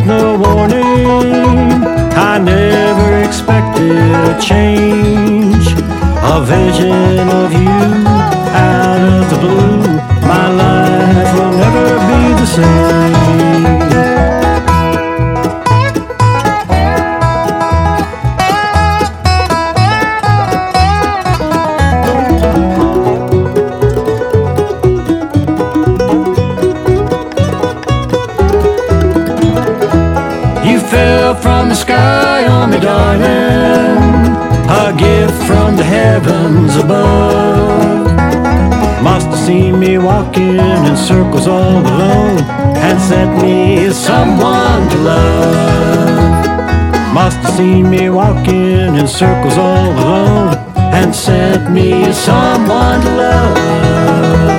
no warning. I never expected a change, a vision of you out of the blue. My life will never be the same. You fell from the sky on me, darling, a gift from the heavens above. Must have seen me walking in circles all alone and sent me someone to love. Must have seen me walking in circles all alone and sent me someone to love.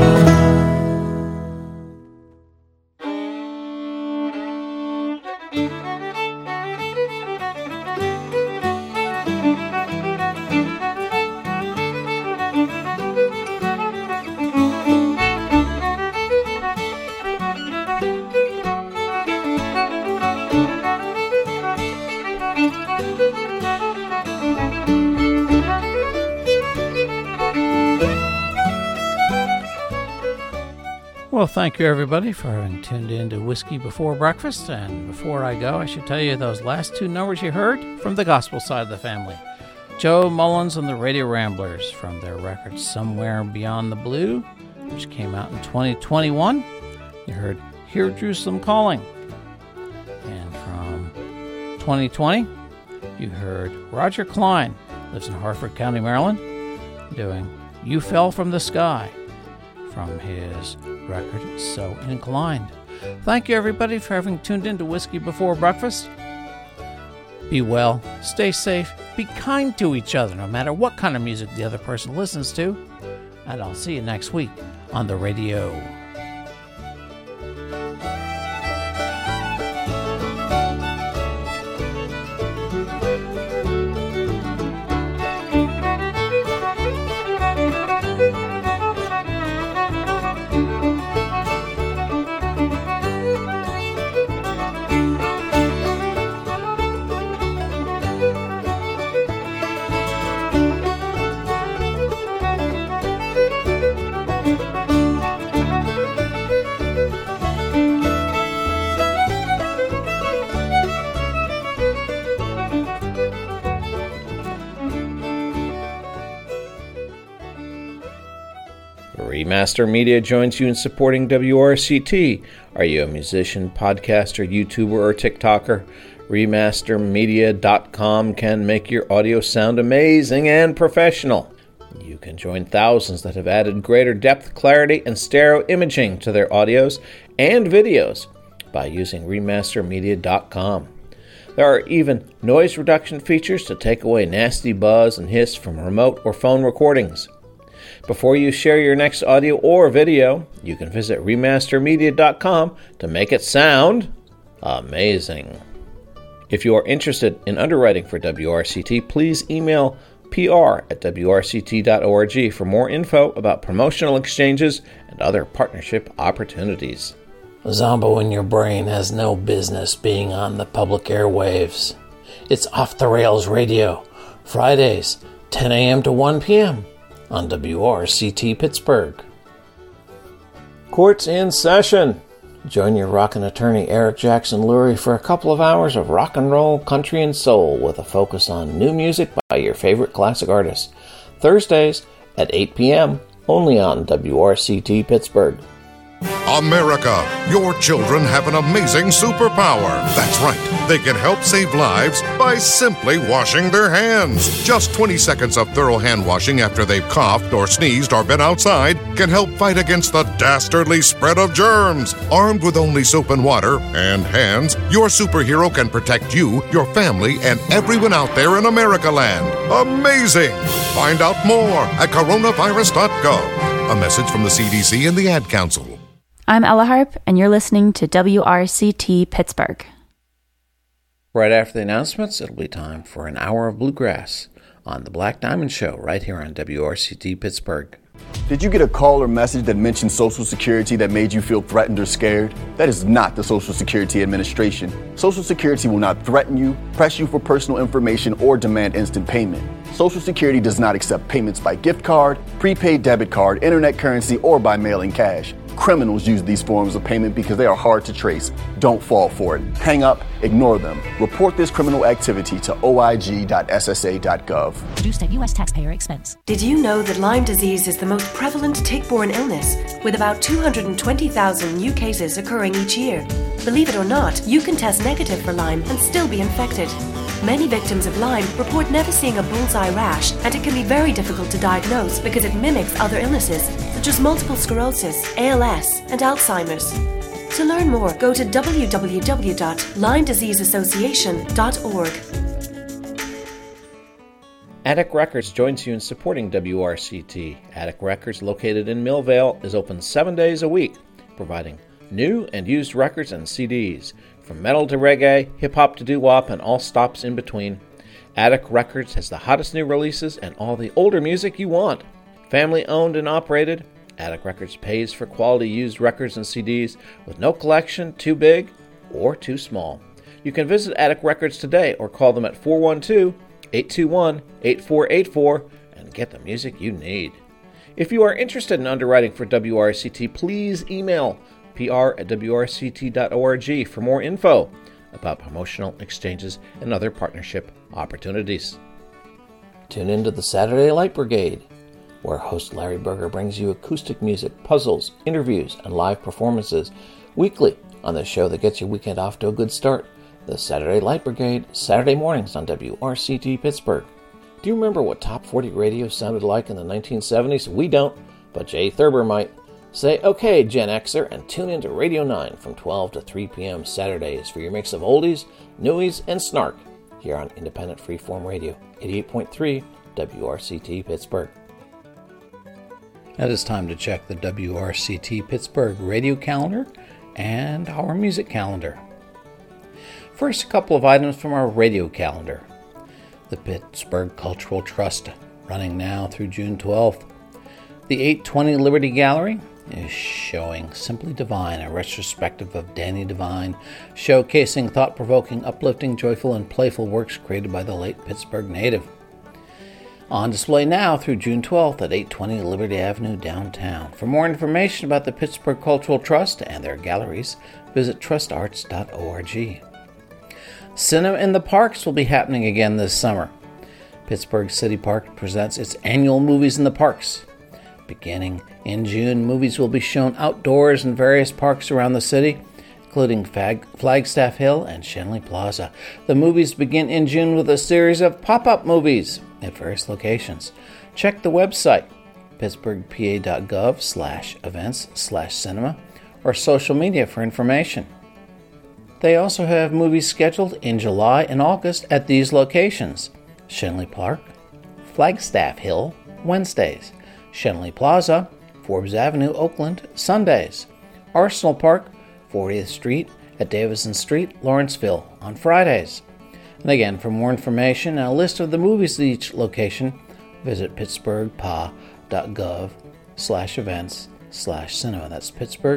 Well, thank you, everybody, for having tuned in to Whiskey Before Breakfast. And before I go, I should tell you those last two numbers you heard from the gospel side of the family. Joe Mullins and the Radio Ramblers from their record Somewhere Beyond the Blue, which came out in 2021. You heard Hear Jerusalem Calling. And from 2020, you heard Roger Klein, lives in Harford County, Maryland, doing You Fell from the Sky from his record So Inclined. Thank you, everybody, for having tuned in to Whiskey Before Breakfast. Be well, stay safe, be kind to each other, no matter what kind of music the other person listens to. And I'll see you next week on the radio. Remaster Media joins you in supporting WRCT. Are you a musician, podcaster, YouTuber, or TikToker? Remastermedia.com can make your audio sound amazing and professional. You can join thousands that have added greater depth, clarity, and stereo imaging to their audios and videos by using Remastermedia.com. There are even noise reduction features to take away nasty buzz and hiss from remote or phone recordings. Before you share your next audio or video, you can visit Remastermedia.com to make it sound amazing. If you are interested in underwriting for WRCT, please email pr@wrct.org for more info about promotional exchanges and other partnership opportunities. Zombo in Your Brain has no business being on the public airwaves. It's Off the Rails Radio, Fridays, 10 a.m. to 1 p.m. on WRCT Pittsburgh. Court's in session. Join your rockin' attorney Eric Jackson Lurie for a couple of hours of rock and roll, country, and soul with a focus on new music by your favorite classic artists. Thursdays at 8 p.m. only on WRCT Pittsburgh. America, your children have an amazing superpower. That's right, they can help save lives by simply washing their hands. Just 20 seconds of thorough hand washing after they've coughed or sneezed or been outside can help fight against the dastardly spread of germs. Armed with only soap and water and hands, your superhero can protect you, your family, and everyone out there in America land. Amazing! Find out more at coronavirus.gov. A message from the CDC and the Ad Council. I'm Ella Harp, and you're listening to WRCT Pittsburgh. Right after the announcements, it'll be time for an hour of bluegrass on the Black Diamond Show right here on WRCT Pittsburgh. Did you get a call or message that mentioned Social Security that made you feel threatened or scared? That is not the Social Security Administration. Social Security will not threaten you, press you for personal information, or demand instant payment. Social Security does not accept payments by gift card, prepaid debit card, internet currency, or by mailing cash. Criminals use these forms of payment because they are hard to trace. Don't fall for it. Hang up, ignore them. Report this criminal activity to oig.ssa.gov. Produced at U.S. taxpayer expense. Did you know that Lyme disease is the most prevalent tick-borne illness, with about 220,000 new cases occurring each year? Believe it or not, you can test negative for Lyme and still be infected. Many victims of Lyme report never seeing a bullseye rash, and it can be very difficult to diagnose because it mimics other illnesses, such as multiple sclerosis, ALS, and Alzheimer's. To learn more, go to www.LymeDiseaseAssociation.org. Attic Records joins you in supporting WRCT. Attic Records, located in Millvale, is open 7 days a week, providing new and used records and CDs. From metal to reggae, hip-hop to doo-wop, and all stops in between, Attic Records has the hottest new releases and all the older music you want. Family owned and operated, Attic Records pays for quality used records and CDs with no collection too big or too small. You can visit Attic Records today or call them at 412-821-8484 and get the music you need. If you are interested in underwriting for WRCT, please email pr@wrct.org for more info about promotional exchanges and other partnership opportunities. Tune in to the Saturday Light Brigade, where host Larry Berger brings you acoustic music, puzzles, interviews, and live performances weekly on the show that gets your weekend off to a good start. The Saturday Light Brigade, Saturday mornings on WRCT Pittsburgh. Do you remember what Top 40 radio sounded like in the 1970s? We don't, but Jay Thurber might. Say okay, Gen Xer, and tune in to Radio 9 from 12 to 3 p.m. Saturdays for your mix of oldies, newies, and snark here on Independent Freeform Radio, 88.3 WRCT Pittsburgh. It is time to check the WRCT Pittsburgh radio calendar and our music calendar. First, a couple of items from our radio calendar. The Pittsburgh Cultural Trust, running now through June 12th. The 820 Liberty Gallery is showing Simply Divine, a retrospective of Danny Devine, showcasing thought-provoking, uplifting, joyful, and playful works created by the late Pittsburgh native. On display now through June 12th at 820 Liberty Avenue downtown. For more information about the Pittsburgh Cultural Trust and their galleries, visit trustarts.org. Cinema in the Parks will be happening again this summer. Pittsburgh City Park presents its annual Movies in the Parks. Beginning in June, movies will be shown outdoors in various parks around the city, including Flagstaff Hill and Shenley Plaza. The movies begin in June with a series of pop-up movies at various locations. Check the website, pittsburghpa.gov/events/cinema, or social media for information. They also have movies scheduled in July and August at these locations: Shenley Park, Flagstaff Hill, Wednesdays; Shenley Plaza, Forbes Avenue, Oakland, Sundays; Arsenal Park, 40th Street at Davison Street, Lawrenceville, on Fridays. And again, for more information and a list of the movies at each location, visit pittsburghpa.gov/events/cinema. That's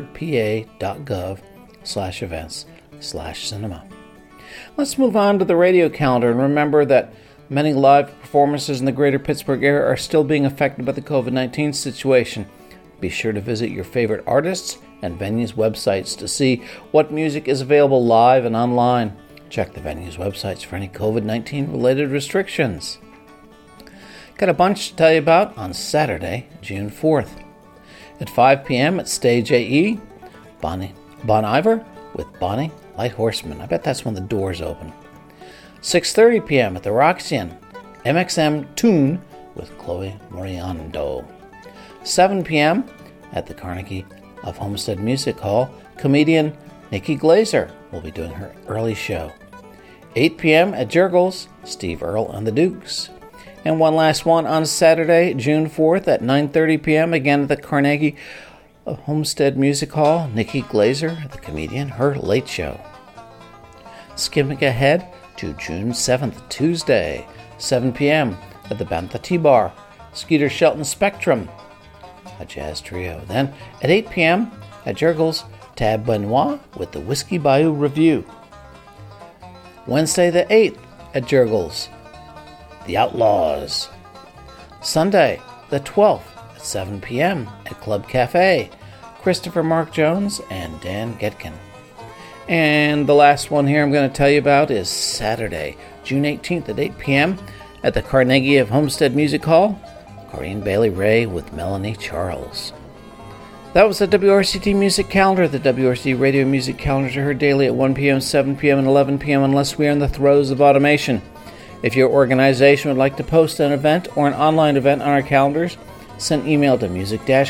pittsburghpa.gov/events/cinema. Let's move on to the radio calendar and remember that many live performances in the greater Pittsburgh area are still being affected by the COVID-19 situation. Be sure to visit your favorite artists and venues' websites to see what music is available live and online. Check the venues' websites for any COVID-19 related restrictions. Got a bunch to tell you about on Saturday, June 4th. At 5 p.m. at Stage AE, Bon Iver with Bonnie Light Horseman. I bet that's when the doors open. 6:30 p.m. at the Roxy, MXM Tune with Chloe Moriando. 7 p.m. at the Carnegie of Homestead Music Hall, comedian Nikki Glazer will be doing her early show. 8 p.m. at Jurgles, Steve Earle and the Dukes. And one last one on Saturday, June 4th at 9:30 p.m. again at the Carnegie of Homestead Music Hall, Nikki Glazer, the comedian, her late show. Skipping ahead to June 7th, Tuesday, 7 p.m. at the Bantha Tea Bar, Skeeter Shelton Spectrum. a jazz trio. Then at 8 p.m. at Jurgles, Tab Benoit with the Whiskey Bayou Review. Wednesday the 8th at Jurgles, The Outlaws. Sunday the 12th at 7 p.m. at Club Cafe, Christopher Mark Jones and Dan Getkin. And the last one here I'm going to tell you about is Saturday, June 18th at 8 p.m. at the Carnegie of Homestead Music Hall, Corinne Bailey Ray with Melanie Charles. That was the WRCT Music Calendar. The WRCT Radio Music Calendars are heard daily at 1 p.m., 7 p.m., and 11 p.m. unless we are in the throes of automation. If your organization would like to post an event or an online event on our calendars, send email to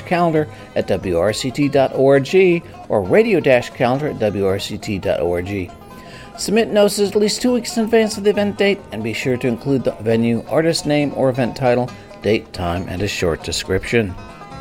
music-calendar@wrct.org or radio-calendar@wrct.org. Submit notices at least 2 weeks in advance of the event date, and be sure to include the venue, artist name, or event title, date, time, and a short description.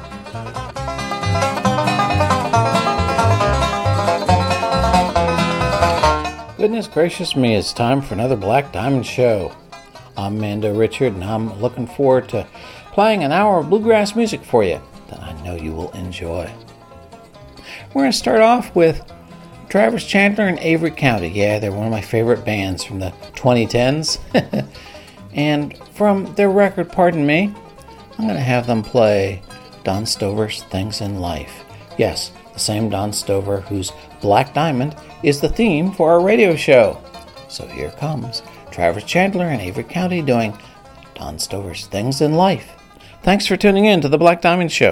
Goodness gracious me, it's time for another Black Diamond show. I'm Mando Richard, and I'm looking forward to playing an hour of bluegrass music for you that I know you will enjoy. We're going to start off with Travis Chandler and Avery County. Yeah, they're one of my favorite bands from the 2010s. And from their record, Pardon Me, I'm going to have them play Don Stover's Things in Life. Yes, the same Don Stover whose Black Diamond is the theme for our radio show. So here comes Travis Chandler and Avery County doing Don Stover's Things in Life. Thanks for tuning in to the Black Diamond Show.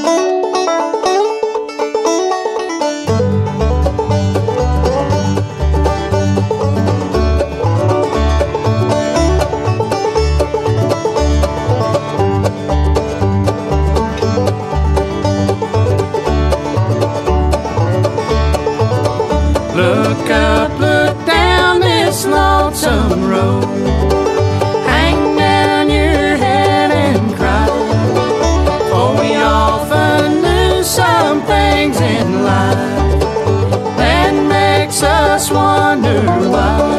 Look up, look down this lonesome road. Hang down your head and cry. For we often lose some things in life that makes us wonder why.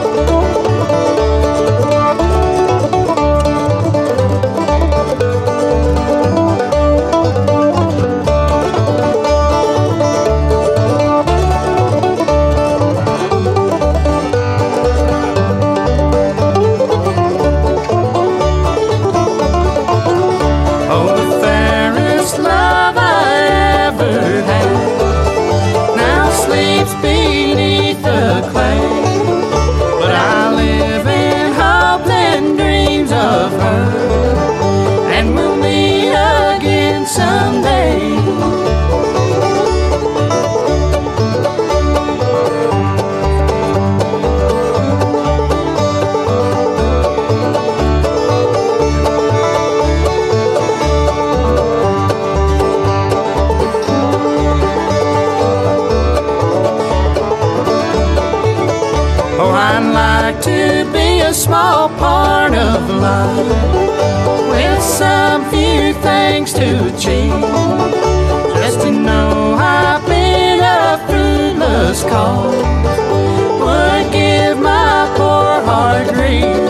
Small part of life with some few things to achieve. Just to know I've been a fruitless cause would give my poor heart grief.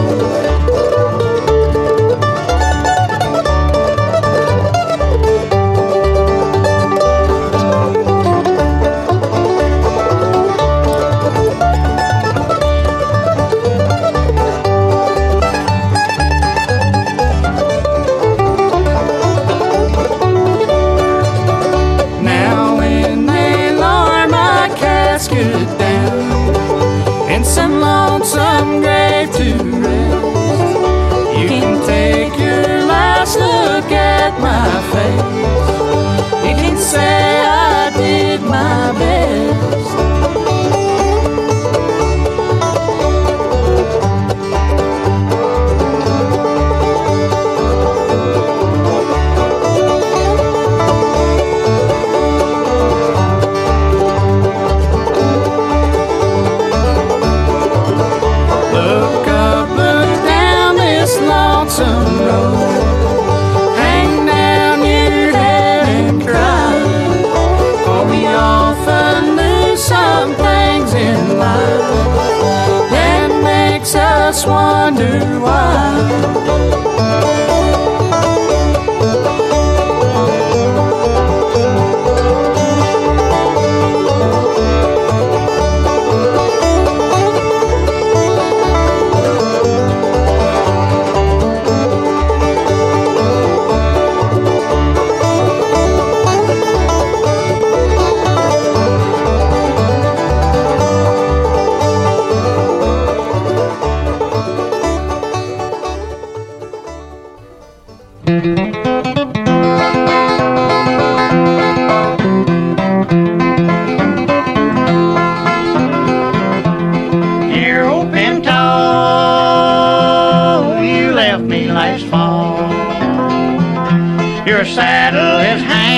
saddle is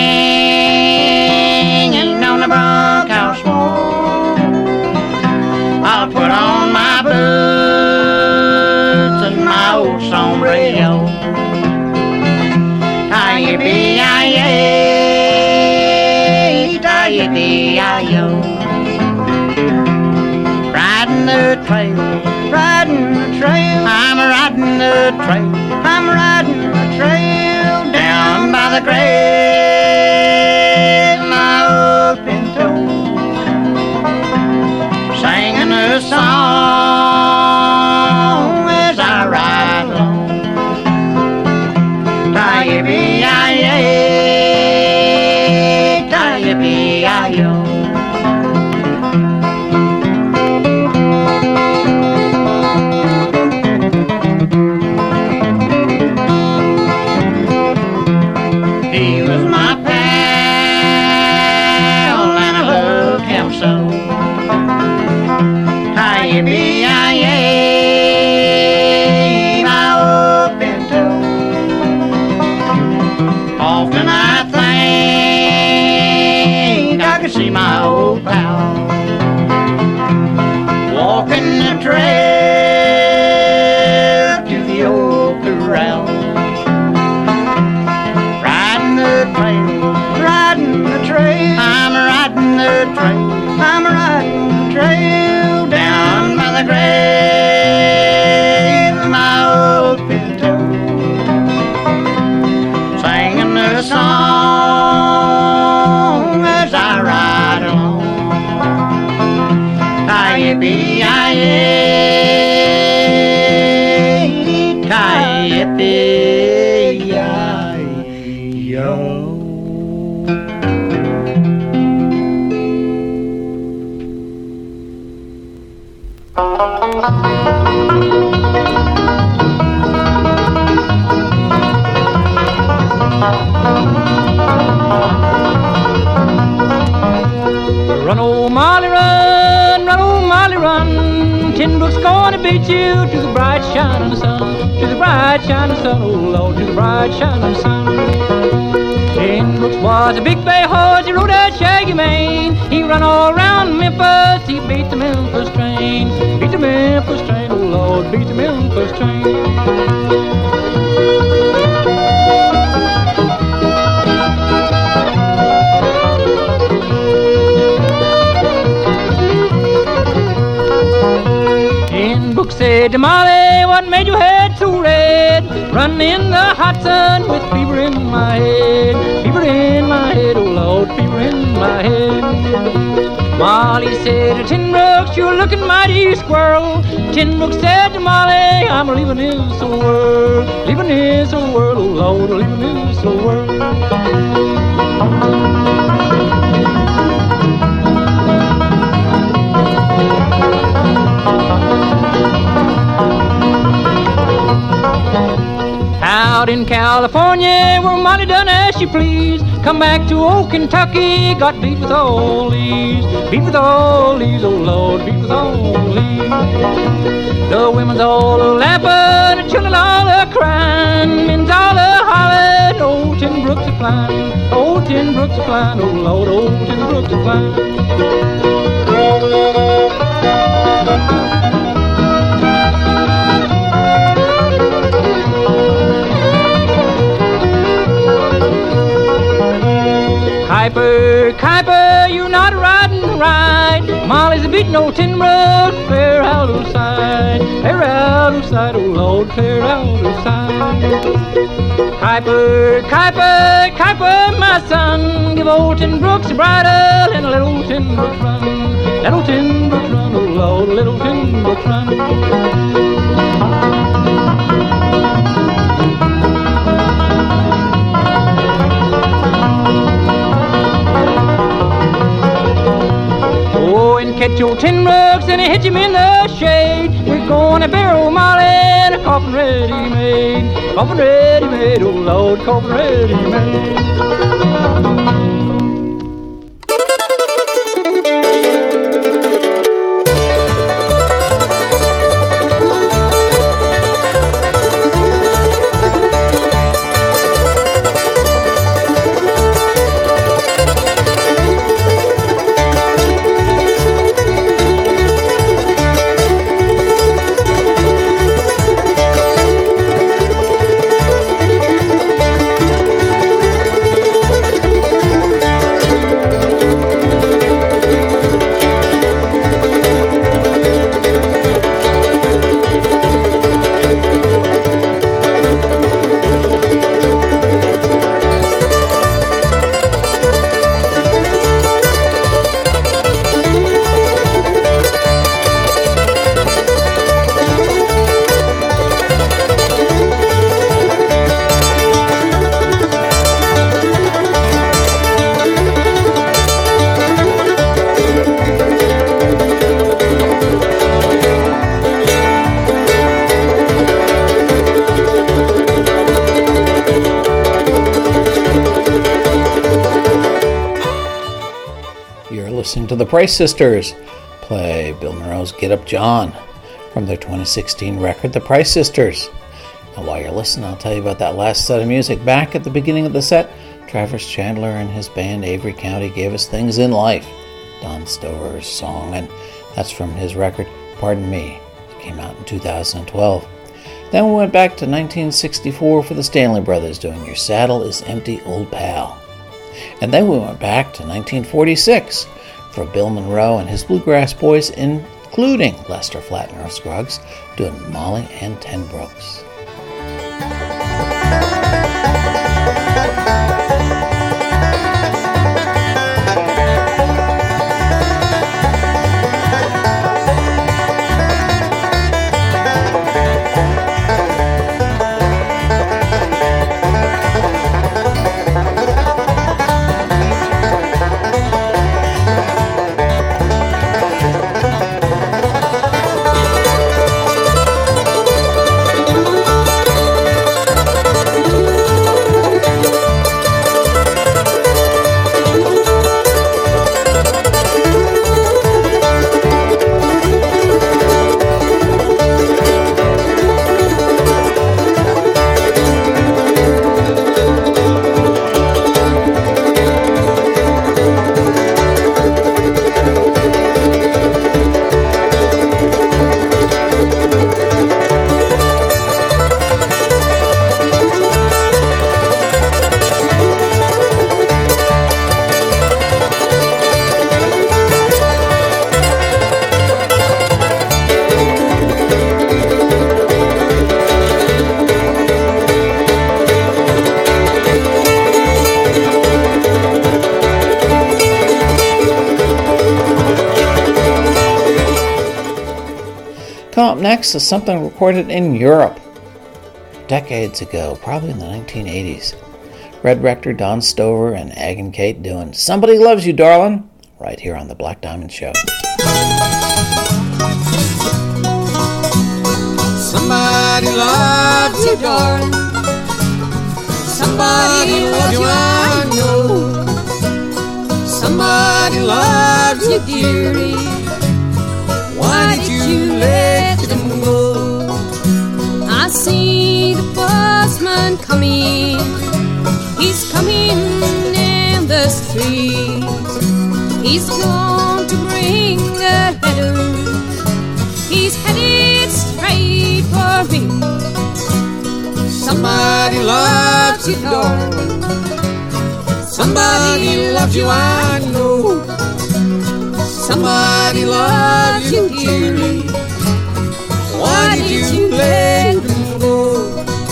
hanging on the bunkhouse wall. I'll put on my boots and my old sombrero. Yippee-yi-yay, yippee-yi-yo. Riding the trail, I'm riding the trail, I'm riding the trail down by the grave, my old pinto, singing a song as I ride along. Yippee-yi-yay, yippee-yi-yo. He was my pal and I loved him so. Yippee-yi-yay, my old pinto. Often I think I could see my old pal walking the trail to the old corral. Riding the trail, I'm riding the trail, I'm riding the trail down by the grave of my old pinto, singing a song as I ride along. Yippee-yi-yay, yippee-yi-yo. Run, old Molly, run, old Molly, run. Tin Brook's gonna beat you to the bright shining sun, to the bright shining sun, oh Lord, to the bright shining sun. Tin Brooks was a big bay horse, he rode that shaggy mane. He run all around Memphis, he beat the Memphis train, beat the Memphis train, oh Lord, beat the Memphis train. Said to Molly, what made your head so red? Running in the hot sun with fever in my head, fever in my head, oh Lord, fever in my head. Molly said to Tin Brooks, you're looking mighty squirrel. Tin Brooks said to Molly, I'm leaving this old world, leaving this old world, oh Lord, leaving this old world. Out in California, where Molly done as she pleased. Come back to old Kentucky, got beat with all these, beat with all these, oh Lord, beat with all these. The women's all a-laughing, the children all a-crying, men's all a-hollering, old Tin Brooks a-flying, old Tin Brooks a-flying, oh Lord, old Tin Brooks a-flying. Kuiper, Kuiper, you're not riding right. Molly's a beating old Tin Brooks, clear out of sight, clear out of sight, oh Lord, clear out of sight. Kuiper, Kuiper, Kuiper, my son, give old Tin Brooks a bridle and let old Tin Brooks run, let old Tin Brooks run, oh Lord, let old Tin Brooks run. Catch your Tin Brooks and hitch him in the shade. We're gonna bury old Molly in a coffin ready made, coffin ready made, oh Lord, coffin ready made. listening to the Price Sisters play Bill Monroe's Get Up John from their 2016 record, The Price Sisters. And while you're listening, I'll tell you about that last set of music. Back at the beginning of the set, Travis Chandler and his band Avery County gave us Things in Life, Don Stover's song, and that's from his record, Pardon Me. It came out in 2012. Then we went back to 1964 for the Stanley Brothers doing Your Saddle is Empty, Old Pal. And then we went back to 1946 for Bill Monroe and his Bluegrass Boys, including Lester Flatt and Earl Scruggs, doing Molly and Ten Brooks. Come up next is something recorded in Europe decades ago, probably in the 1980s. Red Rector, Don Stover, and Ag and Kate doing Somebody Loves You, Darling, right here on The Black Diamond Show. Somebody loves you, darling. Somebody loves you, I know. Somebody loves you dearly. Why did you let them go? I see the busman coming. He's coming in the street. He's going to bring the letter. He's headed straight for me. Somebody loves you, darling. Somebody loves you, I know. Somebody loves you dearly. Why did you let them go?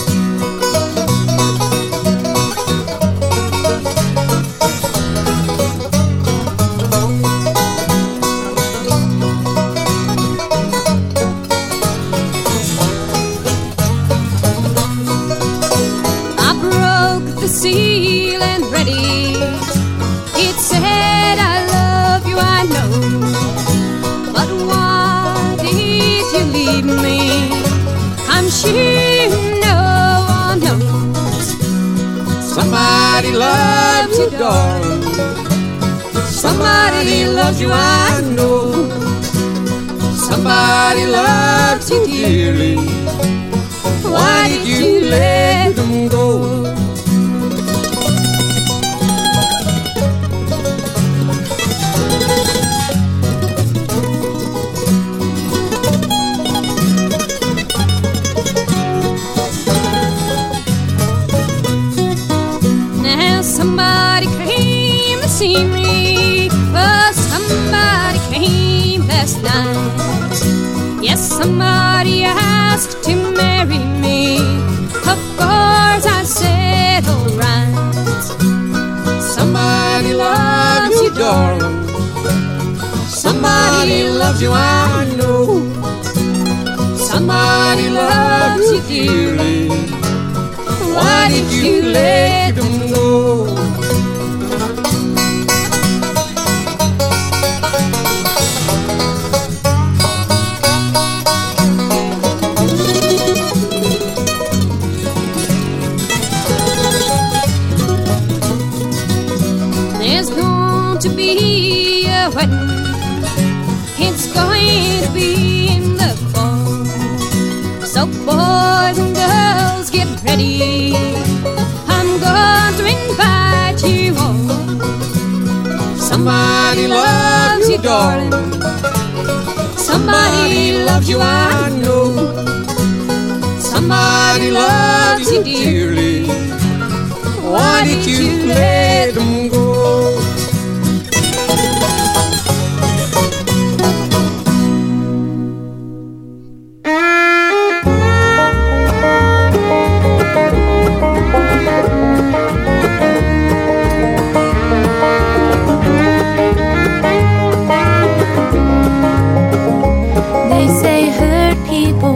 I broke the seal and read it. It said I love you, I know. But why did you leave me? I'm sure no one knows. Somebody loves you, darling. Somebody loves you, I know. Somebody loves you dearly. Why did you let them go? Somebody came to see me. Oh, somebody came last night. Yes, somebody asked to marry me. Of course I said alright. Somebody loves you, darling. Somebody loves you, I know. Somebody loves you dearly. Why did you let them go? There's going to be a wedding. It's going to be in the fall. So boys and girls, get ready. I'm going to invite you all. Somebody loves you, darling. Somebody loves you, I know. Somebody loves you dearly. Why did you let them go? They say hurt people.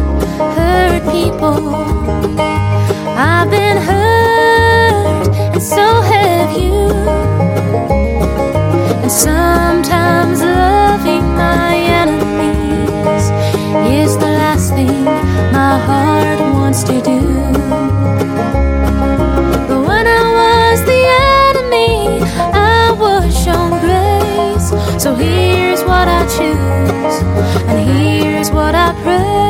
I've been hurt, and so have you. And sometimes loving my enemies is the last thing my heart wants to do. But when I was the enemy, I was shown grace. So here's what I choose, and here's what I pray.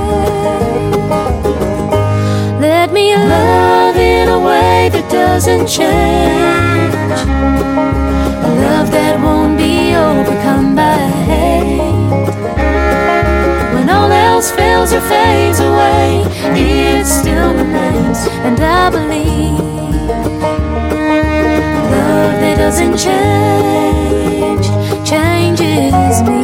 Let me love in a way that doesn't change, a love that won't be overcome by hate. When all else fails or fades away, it still remains, and I believe love that doesn't change changes me.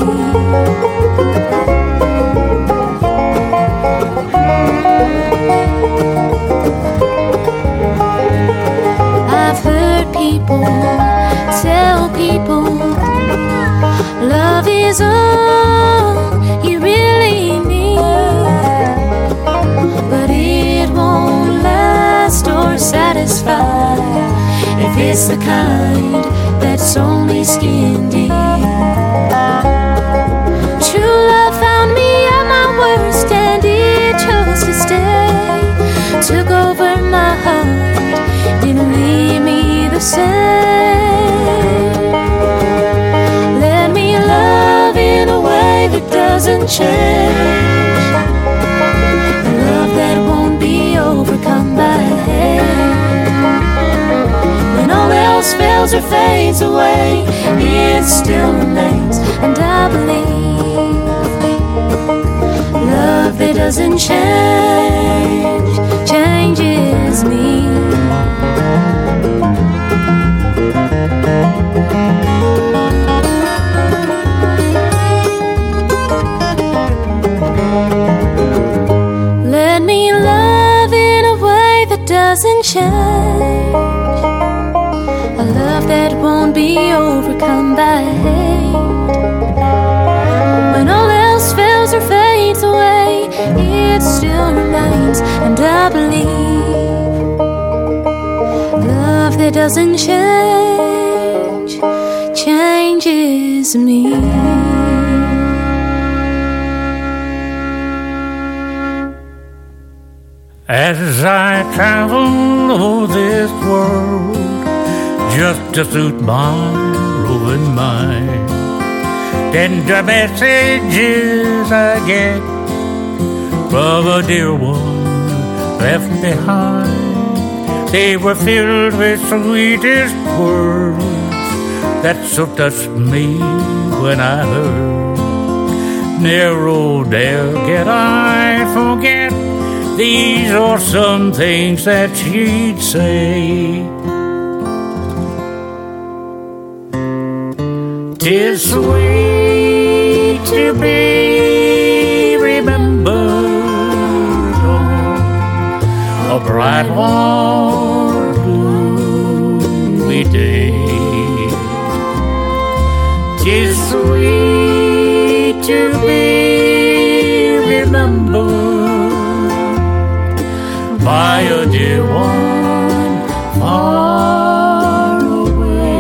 I've heard people tell people love is all you really need, but it won't last or satisfy if it's the kind that's only skin deep. True love found me at my worst, and it chose to stay. Took over my heart, didn't leave me the same. Let me love in a way that doesn't change, a love that won't be overcome by hate. When all else fails or fades away, it still remains, and I believe love that doesn't change changes me. Let me love in a way that doesn't change, a love that won't be overcome by hate. When all else fails or fades away, it still remains, and I believe love that doesn't change changes me. As I travel over this world, just to suit my roving mind, tender messages I get from a dear one left behind. They were filled with sweetest words that so touched me when I heard, never dare get I forget. These are some things that she'd say. 'Tis sweet to be remembered on a bright, warm, gloomy day. 'Tis sweet to be remembered by a dear one far away.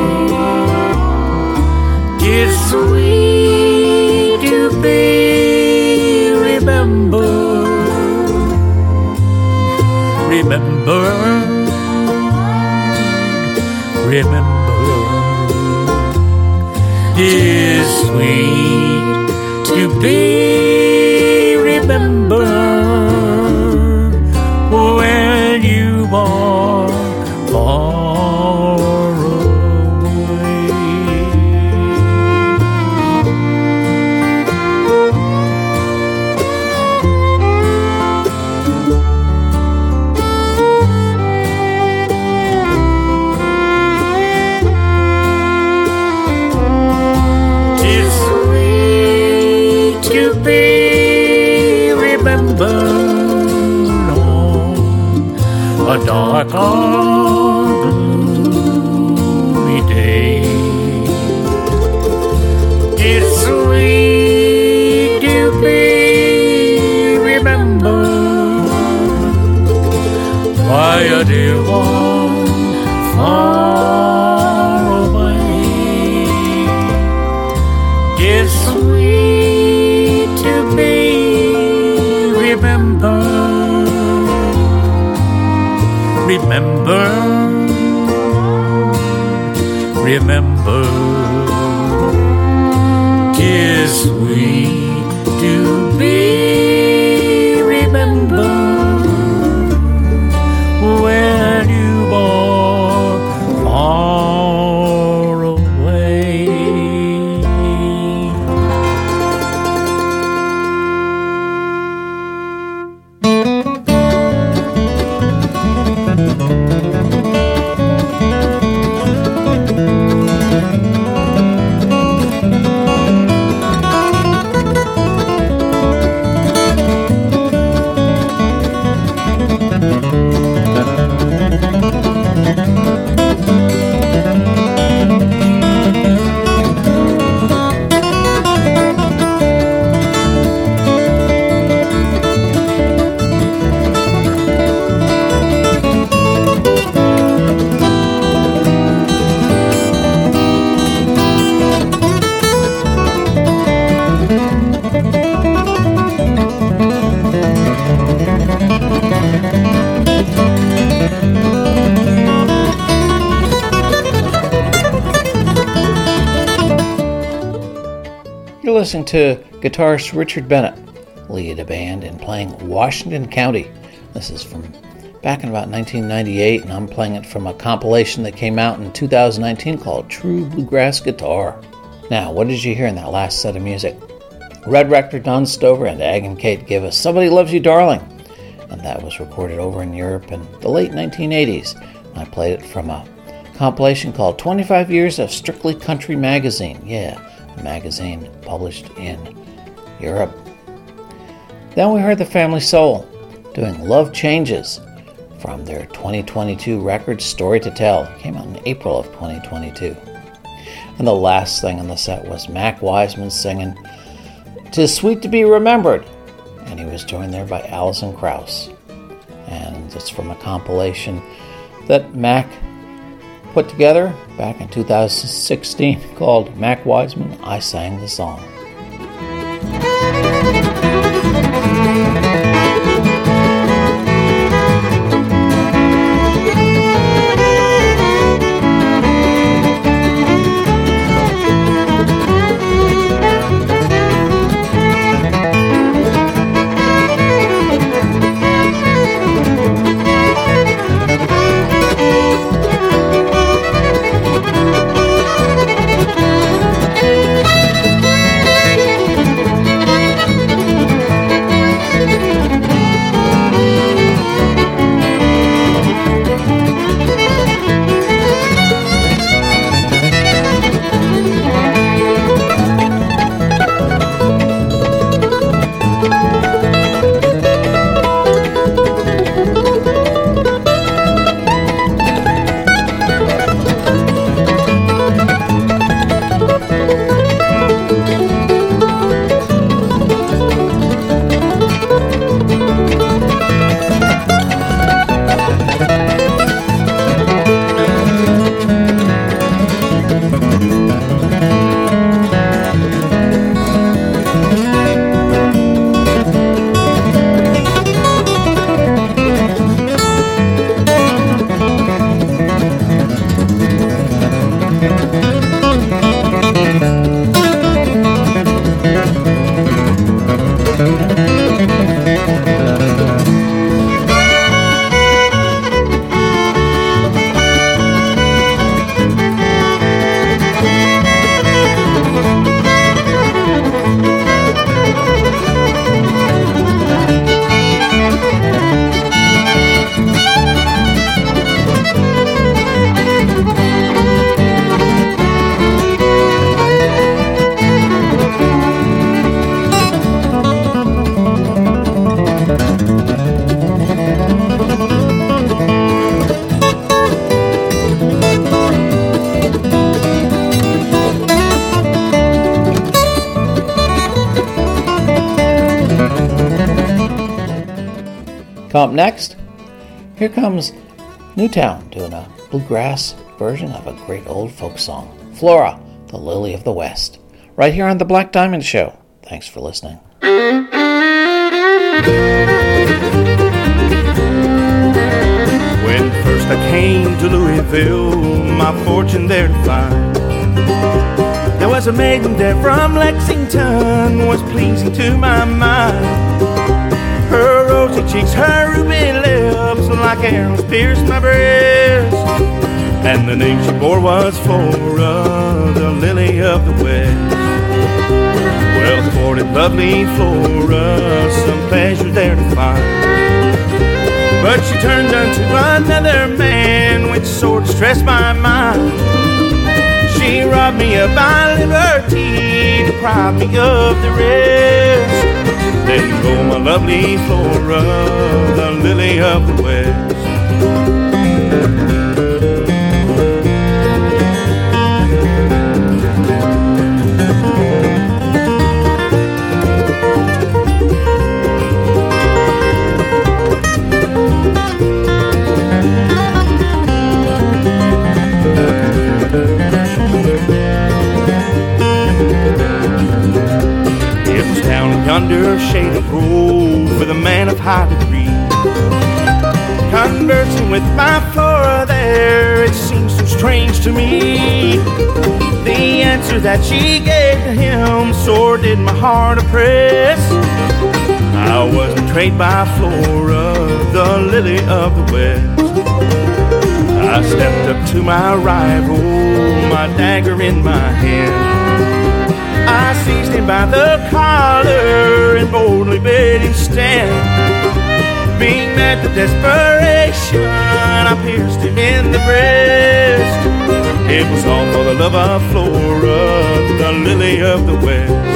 'Tis sweet to be remembered, remembered, remembered. 'tis sweet to be remembered when you are far away. A dark or gloomy day, it's sweet to be remembered by a dear one far away. It's sweet to be remembered. Remember, 'tis sweet to be remembered when you are far away. Listening to guitarist Richard Bennett lead a band in playing Washington County. This is from back in about 1998, and I'm playing it from a compilation that came out in 2019 called True Bluegrass Guitar. Now, what did you hear in that last set of music? Red Rector, Don Stover, and Ag and Kate give us Somebody Loves You Darling, and that was recorded over in Europe in the late 1980s. I played it from a compilation called 25 Years of Strictly Country Magazine. Yeah, a magazine published in Europe. Then we heard the Family Soul doing Love Changes from their 2022 record Story to Tell. It came out in April of 2022. And the last thing on the set was Mac Wiseman singing 'Tis Sweet to Be Remembered, and he was joined there by Alison Krauss. And it's from a compilation that Mac put together back in 2016 called Mac Wiseman, I Sang the Song. Coming up next, here comes Newtown doing a bluegrass version of a great old folk song, Flora, the Lily of the West, right here on The Black Diamond Show. Thanks for listening. When first I came to Louisville, my fortune there to find, there was a maiden there from Lexington, was pleasing to my mind. Her rosy cheeks, her ruby lips, like arrows pierced my breast. And the name she bore was Flora, the Lily of the West. Well thwarted, lovely Flora, some pleasure there to find. But she turned unto another man, which sore distressed my mind. She robbed me of my liberty, deprived me of the rest. Let go, my lovely Flora, the Lily of the West. Yonder shady grove with a man of high degree, conversing with my Flora there, it seems so strange to me. The answer that she gave to him sore did my heart oppress. I was betrayed by Flora, the Lily of the West. I stepped up to my rival, my dagger in my hand. I seized him by the collar and boldly bade him stand. Being mad to desperation, I pierced him in the breast. It was all for the love of Flora, the Lily of the West.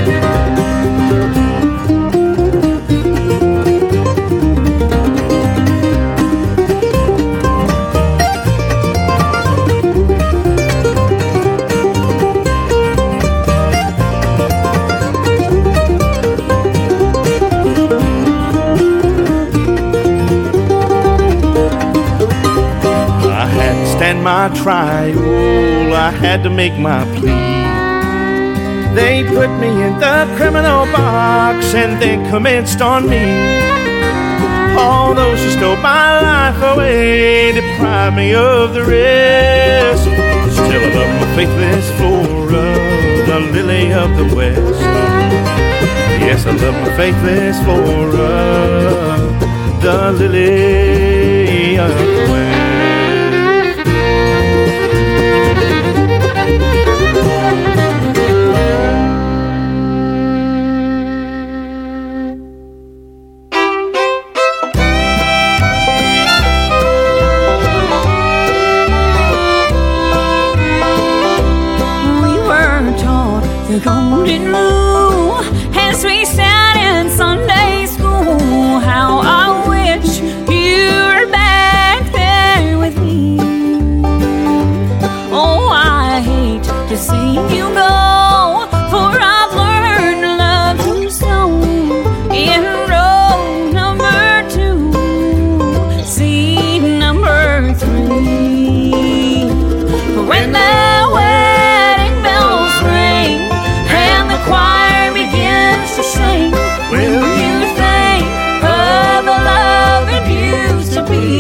My trial, I had to make my plea. They put me in the criminal box and then commenced on me. Although she stole my life away, deprived me of the rest, still I love my faithless Flora, the Lily of the West. Yes, I love my faithless Flora, the Lily of the West. The golden rule as we sat in Sunday school. How I wish you were back there with me. Oh, I hate to see you go, for I've learned to love you so. In row number 2, seat number 3. When the wedding bells ring and the choir begins to sing, will you think of the love it used to be?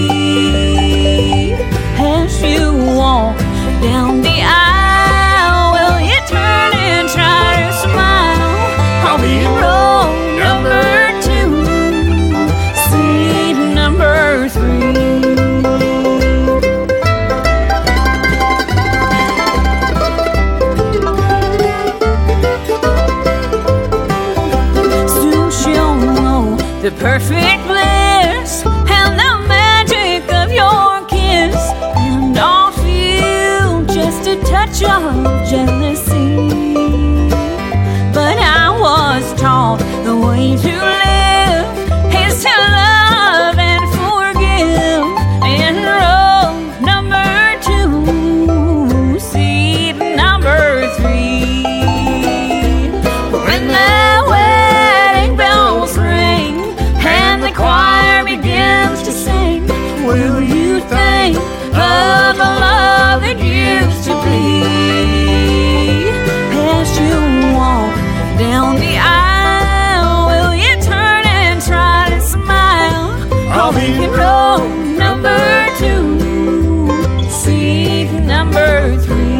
As you walk down the aisle, will you turn and try to smile? I'll be in row number 2, seat number 3. The perfect bliss and the magic of your kiss, and I'll feel just a touch of jealousy. But I was taught the way to live is to love and forgive. In row number 2, seat number 3. When the wedding bells ring and the choir begins number 3.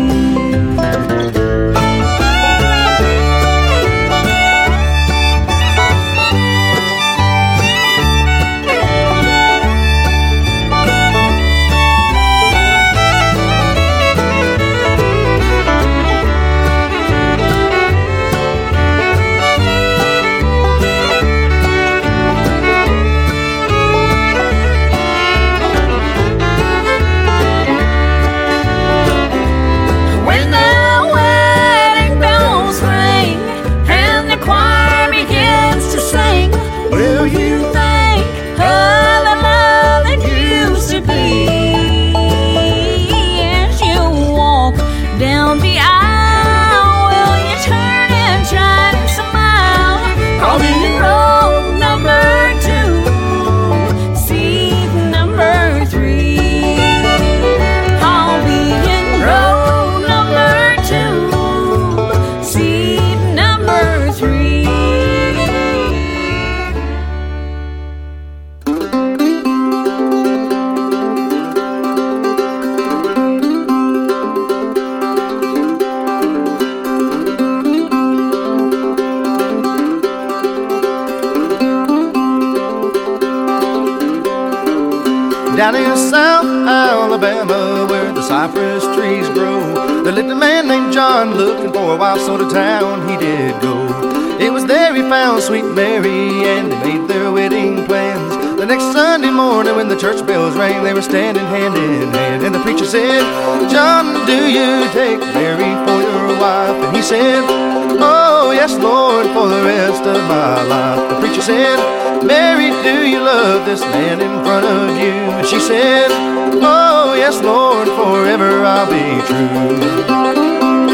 Down in South Alabama, where the cypress trees grow, there lived a man named John, looking for a wife, so to town he did go. It was there he found sweet Mary, and they made their wedding plans. The next Sunday morning when the church bells rang, they were standing hand in hand, and the preacher said, "John, do you take Mary for your wife?" And he said, "Oh, yes, Lord, for the rest of my life." The preacher said, "Mary, do you love this man in front of you?" And she said, "Oh, yes, Lord, forever I'll be true."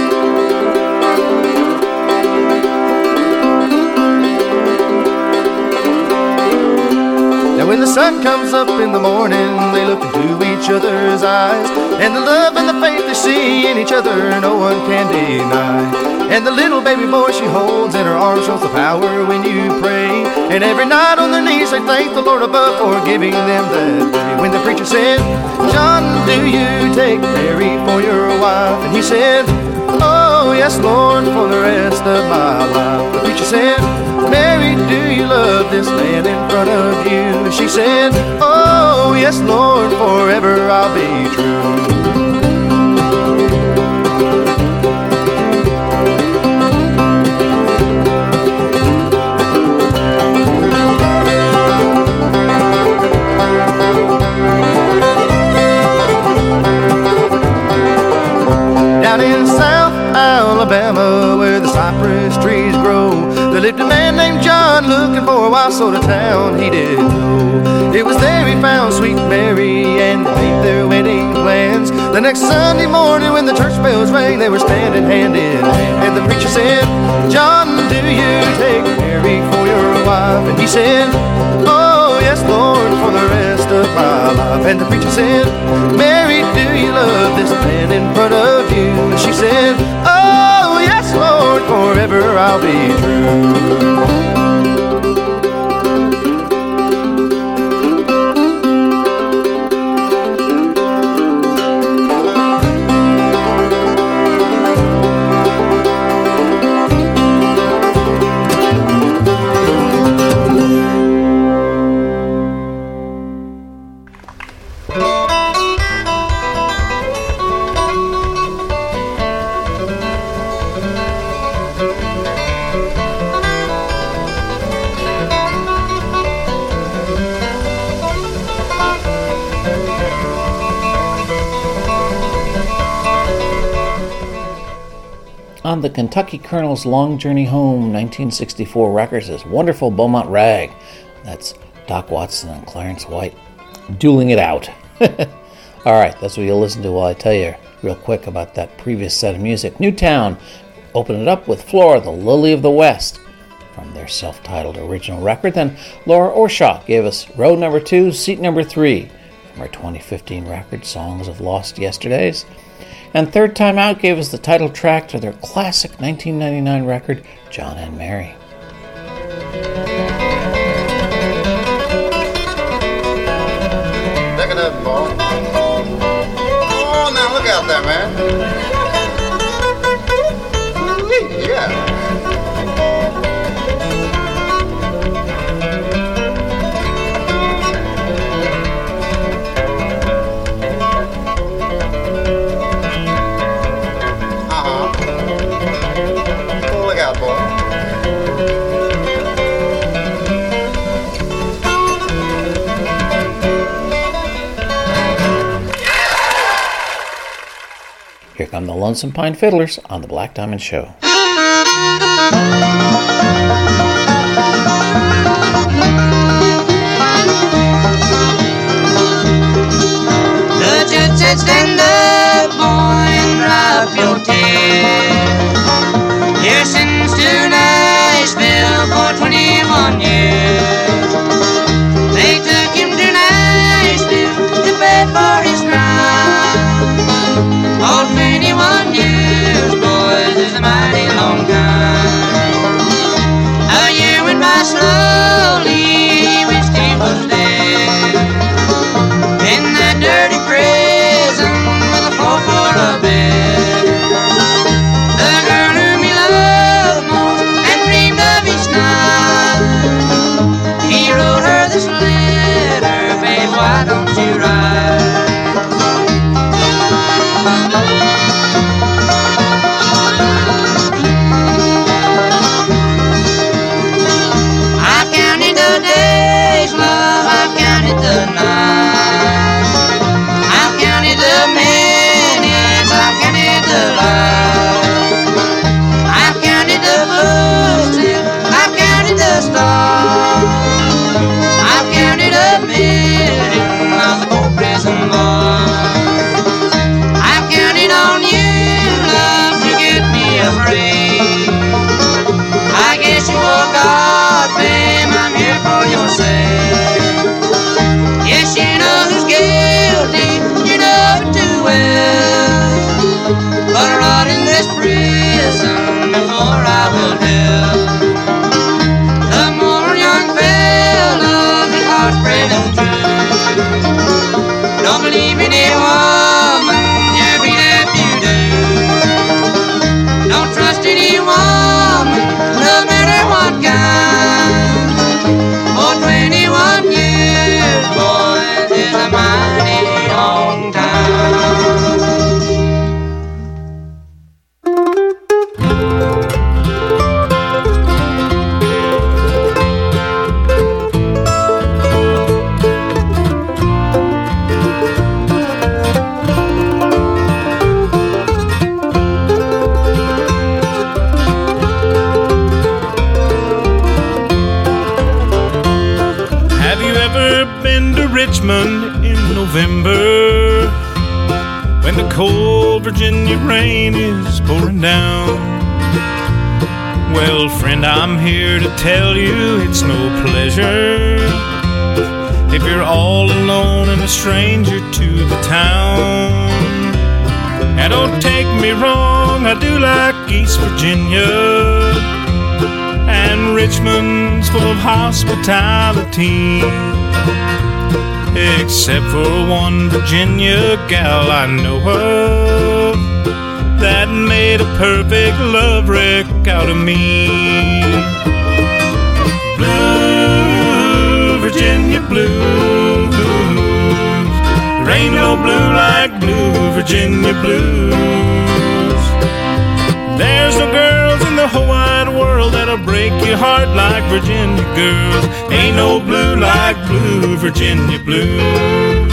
Now when the sun comes up in the morning, they look into each other's eyes, and the love and the faith they see in each other no one can deny. And the little baby boy she holds in her arms shows the power when you pray. And every night on their knees they thank the Lord above for giving them that day. When the preacher said, "John, do you take Mary for your wife?" And he said, "Oh, yes, Lord, for the rest of my life." The preacher said, "Mary, do you love this man in front of you?" And she said, "Oh, yes, Lord, forever I'll be true." Down in South Alabama, where the cypress trees grow, there lived a man named John, looking for a wife, so to town he did go. It was there he found sweet Mary, and they made their wedding plans. The next Sunday morning when the church bells rang, they were standing hand in hand, and the preacher said, "John, do you take Mary for your wife?" And he said, "Oh, yes, Lord, for the rest of my life." And the preacher said, "Mary, do you love this man in front of you?" And she said, "Oh, yes, Lord, forever I'll be true." On the Kentucky Colonel's Long Journey Home 1964 records is Wonderful Beaumont Rag. That's Doc Watson and Clarence White dueling it out. All right, that's what you'll listen to while I tell you real quick about that previous set of music. Newtown opened it up with Flora, the Lily of the West, from their self-titled original record. Then Laura Orshaw gave us row number 2, seat number 3, from her 2015 record, Songs of Lost Yesterdays. And Third Time Out gave us the title track to their classic 1999 record, John and Mary. Look at that ball. Oh, now look out there, man. Here come the Lonesome Pine Fiddlers on the Black Diamond Show. The judge said, stand up, boy, and drop your tears. You're sentenced to Nashville for 21 years. They took him to Nashville to pay for his crime. Oh, 21 years, boys, is a mighty long time. A year went by slowly, he wished he was dead. In that dirty prison with a 4-foot bed. The girl whom he loved most and dreamed of each night, he wrote her this letter, babe, why don't you write? I've counted the days, love, I've counted the nights, I've counted the minutes, I've counted the lives, I've counted the footsteps, I've counted the stars, I've counted a million of the poor prison boys. I've counted on you, love, to get me a break. I guess you forgot, babe, I'm here for your sake. Yes, you know who's guilty, you know it too well. But I rot in this prison before I will tell. The more young fellow, his heart's brave and true. Don't believe any woman, you beat if you do. Don't trust any woman, no matter what kind. For 21 years, boys, is a mighty long time. Have you ever been to Richmond in November, when the cold Virginia rain is pouring down? Well, friend, I'm here to tell you it's no pleasure if you're all alone and a stranger to the town. And don't take me wrong, I do like East Virginia, and Richmond's full of hospitality, except for one Virginia gal I know of that made a perfect love wreck out of me. Blue Virginia blues, there ain't no blue like blue Virginia blues. There's no girls in the whole wide world that'll break your heart like Virginia girls. Ain't no blue like blue Virginia blues.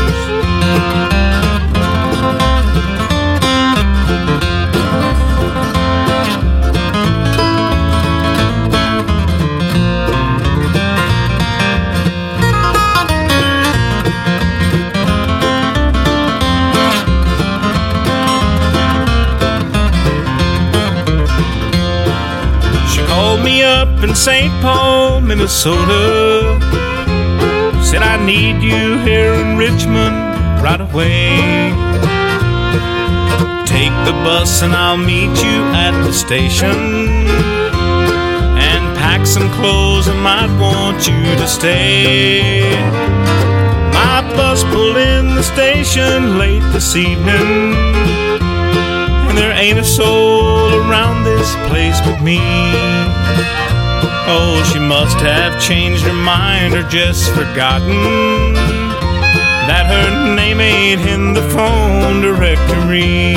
Me up in St. Paul, Minnesota, said I need you here in Richmond right away. Take the bus and I'll meet you at the station, and pack some clothes, I might want you to stay. My bus pulled in the station late this evening, and there ain't a soul around this place but me. Oh, she must have changed her mind or just forgotten that her name ain't in the phone directory.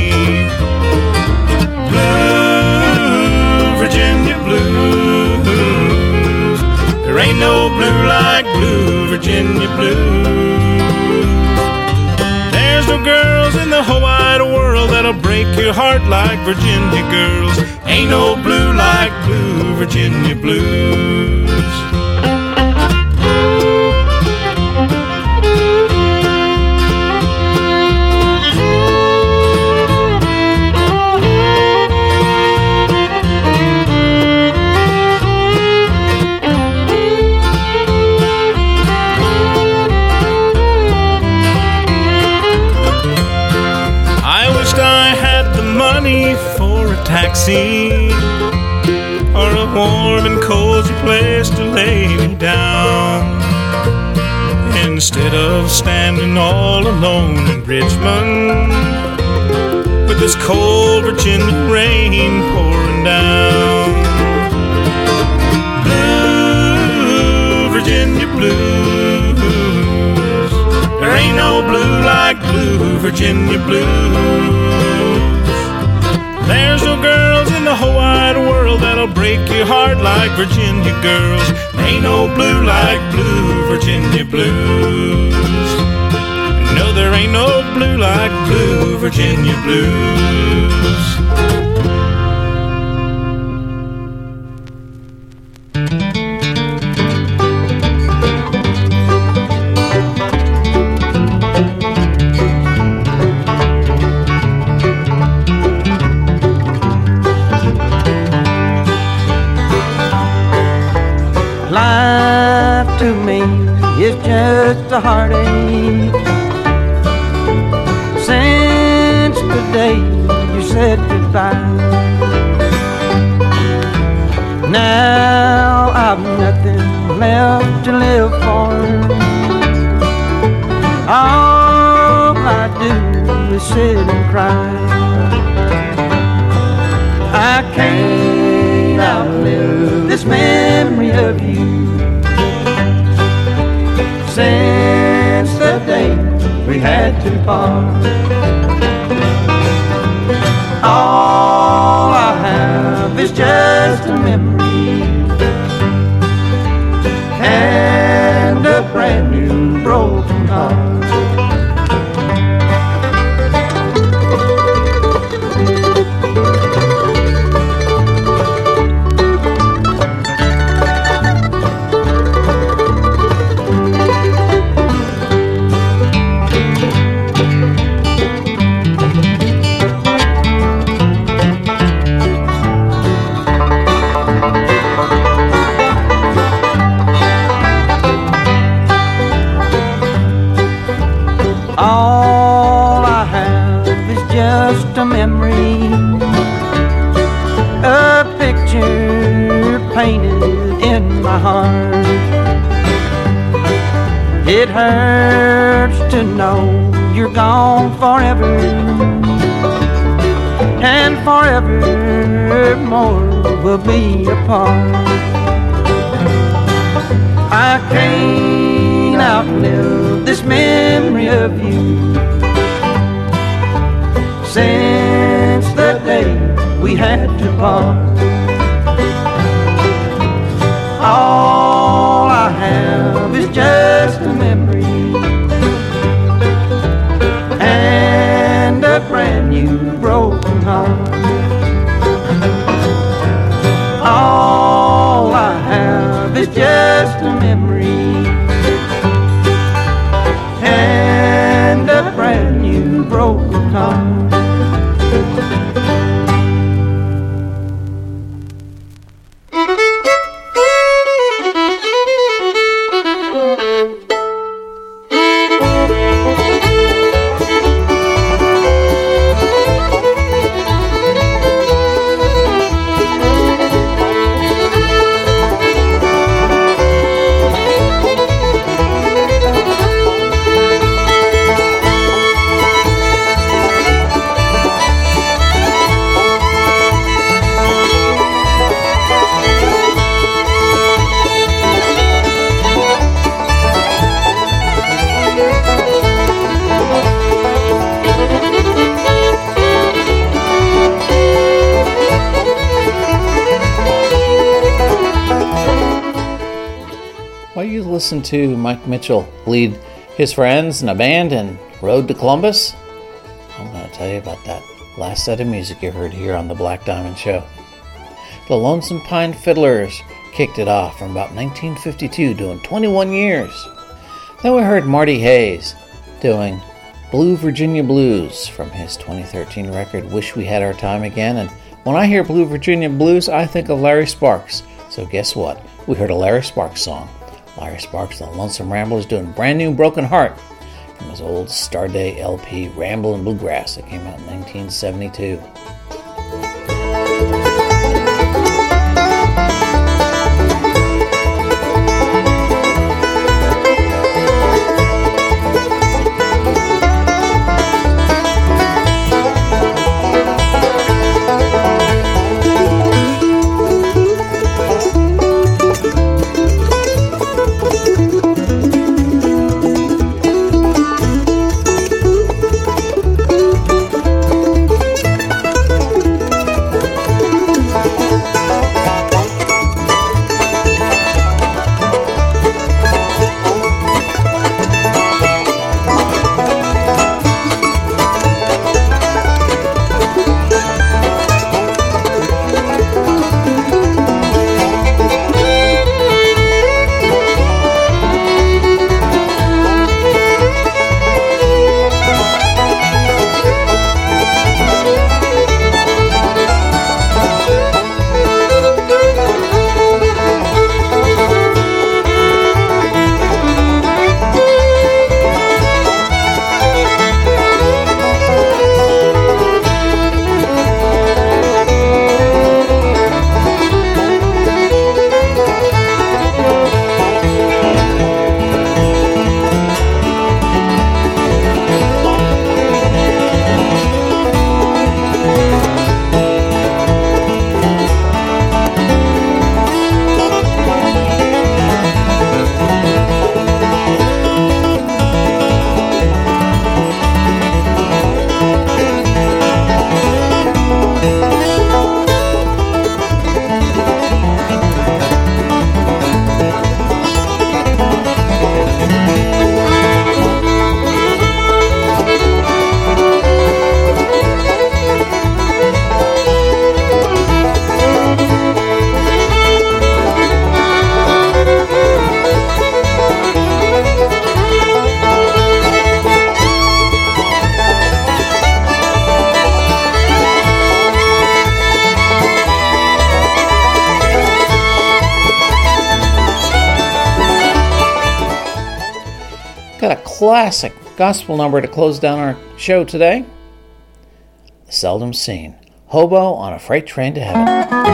Blue Virginia blues, there ain't no blue like blue Virginia blues. There's no girls in the whole wide world that that'll break your heart like Virginia girls. Ain't no blue like blue Virginia blues. For a taxi or a warm and cozy place to lay me down, instead of standing all alone in Richmond with this cold Virginia rain pouring down. Blue Virginia blues, there ain't no blue like blue Virginia blues. There's no girls in the whole wide world that'll break your heart like Virginia girls. Ain't no blue like blue Virginia blues. No, there ain't no blue like blue Virginia blues. Life to me is just a heartache. Since the day you said goodbye, now I've nothing left to live for. All I do is sit and cry. I can't outlive this memory of you. Since the day we had to part, all I have is just a memory and a brand new broken heart. All I have is just a memory, a picture painted in my heart. It hurts to know you're gone forever, and forevermore we'll be apart. I can't outlive this memory of you. Since the day we had to part, all I have is just a memory and a brand new broken heart. All I have is just a memory and a brand new broken heart. Listen to Mike Mitchell lead his friends in a band and Road to Columbus? I'm going to tell you about that last set of music you heard here on the Black Diamond Show. The Lonesome Pine Fiddlers kicked it off from about 1952, doing 21 years. Then we heard Marty Hayes doing Blue Virginia Blues from his 2013 record, Wish We Had Our Time Again. And when I hear Blue Virginia Blues, I think of Larry Sparks. So guess what? We heard a Larry Sparks song. Larry Sparks and the Lonesome Ramblers doing Brand New Broken Heart from his old Starday LP, Ramblin' Bluegrass, that came out in 1972. Classic gospel number to close down our show today. Seldom Seen, Hobo on a Freight Train to Heaven.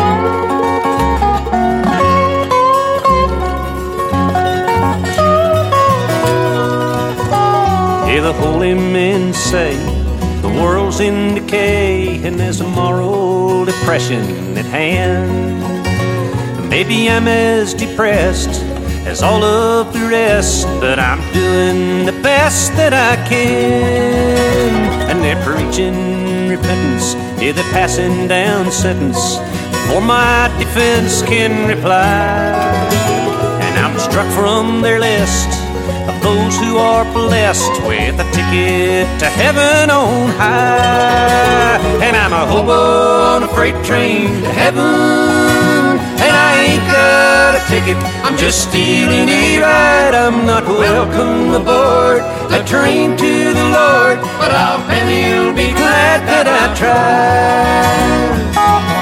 Hear the holy men say the world's in decay and there's a moral depression at hand. Maybe I'm as depressed as all of the rest, but I'm doing the best that I can. And they're preaching repentance, yeah, they're passing down sentence before my defense can reply. And I'm struck from their list of those who are blessed with a ticket to heaven on high. And I'm a hobo on a freight train to heaven, and I ain't got a ticket, I'm just stealing a ride. I'm not welcome aboard the train to the Lord, but I'll bet you'll be glad that I tried.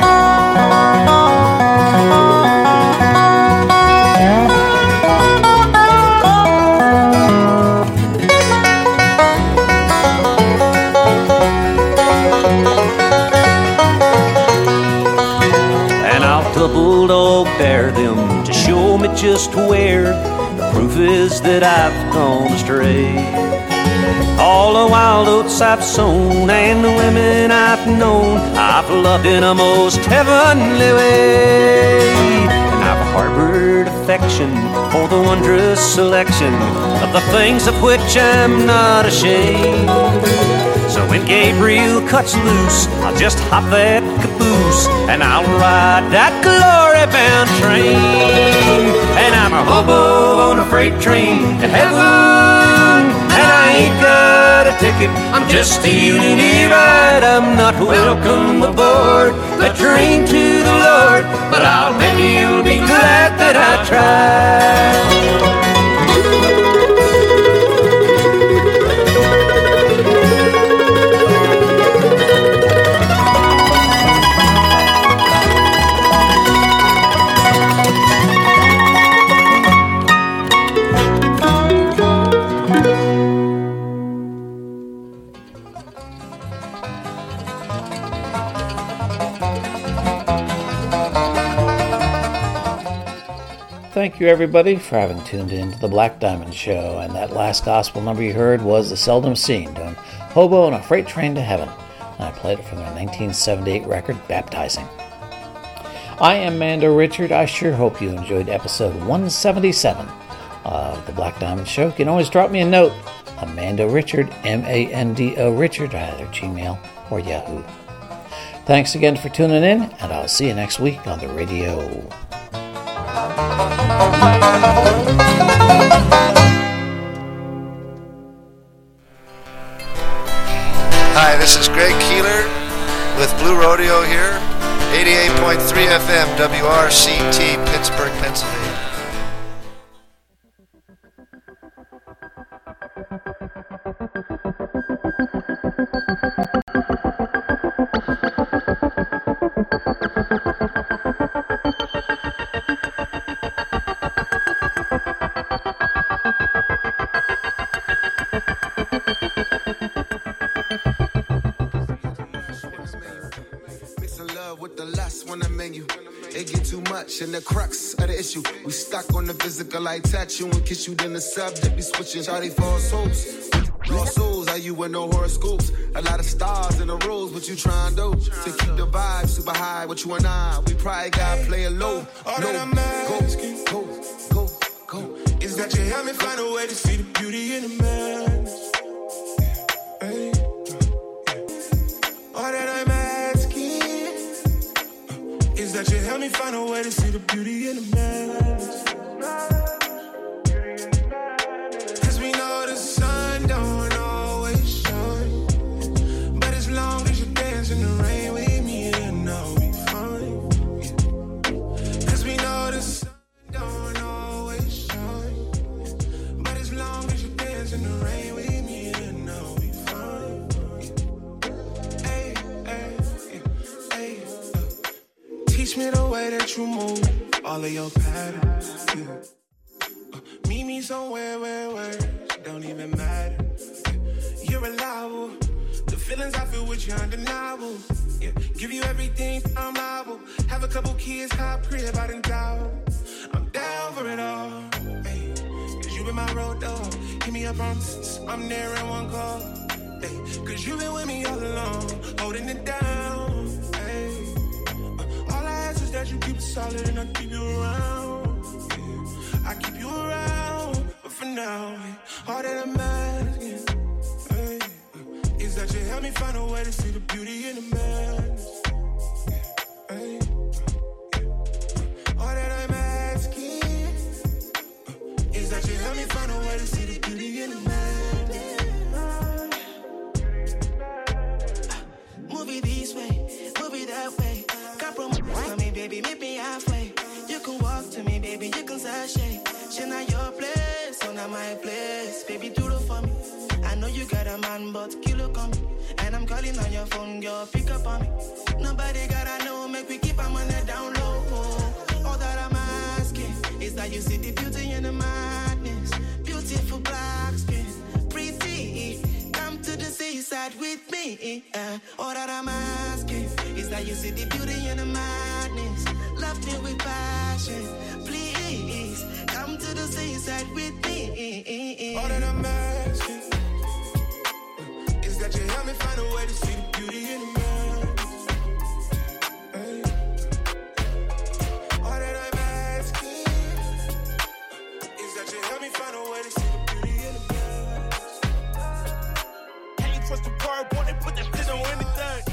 Bulldog dare them to show me just where the proof is that I've gone astray. All the wild oats I've sown and the women I've known, I've loved in a most heavenly way. And I've harbored affection for the wondrous selection of the things of which I'm not ashamed. So when Gabriel cuts loose, I'll just hop that caboose and I'll ride that glory-bound train. And I'm a hobo on a freight train to heaven, and I ain't got a ticket, I'm just a Unity ride. I'm not welcome aboard the train to the Lord, but I'll bet you'll be glad that I tried. Thank you, everybody, for having tuned in to the Black Diamond Show. And that last gospel number you heard was The Seldom Seen, doing Hobo on a Freight Train to Heaven. And I played it from their 1978 record, Baptizing. I am Mando Richard. I sure hope you enjoyed episode 177 of the Black Diamond Show. You can always drop me a note on Mando Richard, M-A-N-D-O Richard, either Gmail or Yahoo. Thanks again for tuning in, and I'll see you next week on the radio. Hi, this is Greg Keeler with Blue Rodeo here, 88.3 FM WRCT, Pittsburgh, Pennsylvania. And the crux of the issue, we stuck on the physical. I touch you and kiss you, then the subject be switching. Shawty false hopes, lost souls. Are you with no horoscopes? A lot of stars in the rows, what you trying to do to keep the vibe super high? What you and I, we probably gotta play it low. All that I'm asking, go. Is that you help me find a way to see the beauty in the madness? Hey. All that I'm asking is that you help me find a way to see the beauty in the madness. Cause we know the sun don't always shine, but as long as you dance in the rain with me, then I'll be fine. Cause we know the sun don't always shine, but as long as you dance in the rain with me, then I'll be fine. Hey, hey. Teach me the way that you move, all of your patterns, yeah. Meet me somewhere where words don't even matter. You're reliable, the feelings I feel with you undeniable. Yeah, give you everything, I'm liable. Have a couple kids, hot crib out in town. I'm down for it all, hey. Cause you been my road dog. Hit me up on, I'm there in one call, hey. Cause you been with me all along, holding it down, hey. All I ask is that you keep it solid and I keep you around, yeah. I keep you around, but for now, hey, all that I'm asking, hey, is that you help me find a way to see the beauty in the madness, hey. All that I'm asking is that you help me find a way to see the beauty in the madness. Move it this way, move it that way. Got promise for me, baby, meet me halfway. You can walk to me, baby, you can sashay. She not your place, so not my place. Baby, do it for me. I know you got a man, but kilo coming. And I'm calling on your phone, girl, pick up on me. Nobody gotta know, make we keep our money down low. All that I'm asking is that you see the beauty in the madness. Beautiful black skin, pretty. Come to the seaside with me. All that I'm asking is that you see the beauty in the madness. Love me with passion, please. Come to the seaside with me. All that I'm asking is that you help me find a way to see the beauty in the madness, hey. All that I'm asking is that you help me find a way to see the beauty in the madness. Can't trust the word, boy, they put that shit on anything.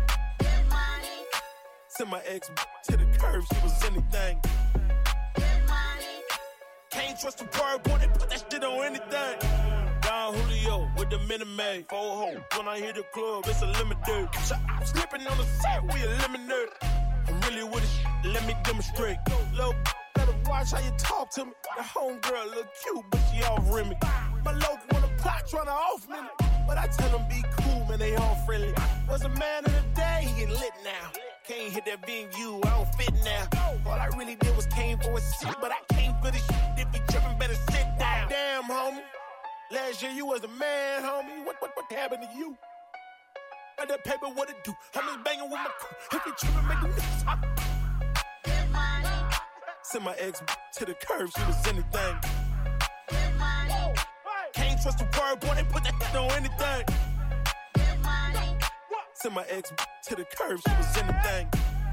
Send my ex to the curb, she was anything. Can't trust the word, boy, they put that shit on anything. Dog. Don Julio with the Minute Maid. 4 hoes. When I hit the club, it's a limited. So I'm slipping on the set, we eliminate. I'm really with it, let me demonstrate. Low, better watch how you talk to me. The homegirl look cute, but she off Remy. My local wanna plot, tryna off me. But I tell them be cool, man, they all friendly. Was a man of the day, he get lit now. Can't hit that being you, I don't fit now. All I really did was came for a seat, but I came for this shit. If you trippin', better sit down. Damn, homie. Last year you was a man, homie. What happened to you? Got that paper, what it do? I'm just banging with my crew. If you trippin', make the niggas hot. Send my ex to the curb, she was anything. Can't trust a word, boy, they put that shit on anything. Send my ex to the curb, she was anything.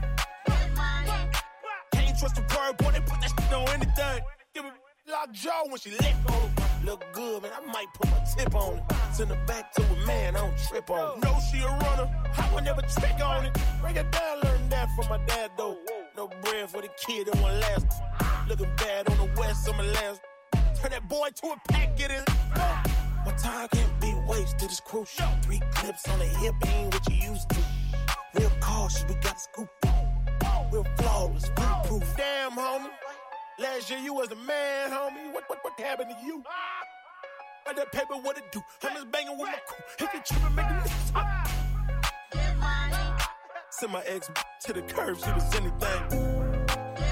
Can't trust a word, boy, they put that shit on anything. Give me lock jaw when she lit on it. Look good, man, I might put my tip on it. Send her back to a man, I don't trip on it. Know she a runner, I would never trick on it. Break it down, learn that from my dad, though. No bread for the kid, that one last. Looking bad on the west, on my last. Turn that boy to a pack, get it. My time can't be wasted, it's crucial. 3 clips on the hip, ain't what you used to. Real cautious, we got scoop. Real flawless, foolproof. Damn, homie. Last year you was a man, homie. What happened to you? Got that paper, what it do? I'm just banging with my crew. If you trippin', make the niggas hot. Send my ex to the curb, she was anything.